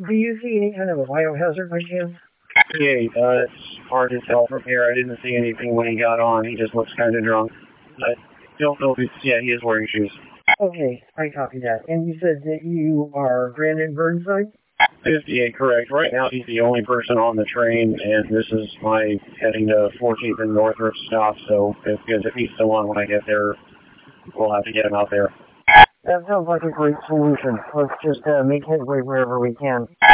Do you see any kind of a biohazard by chance? Yeah, it's hard to tell from here. I didn't see anything when he got on. He just looks kind of drunk. I don't know if he's, yeah, he is wearing shoes. Okay, I copy that. And you said that you are Brandon Burnside? 58, correct. Right now he's the only person on the train, and this is my heading to 14th and Northrop stop, so if he's still on when I get there, we'll have to get him out there. That sounds like a great solution. Let's just make headway wherever we can.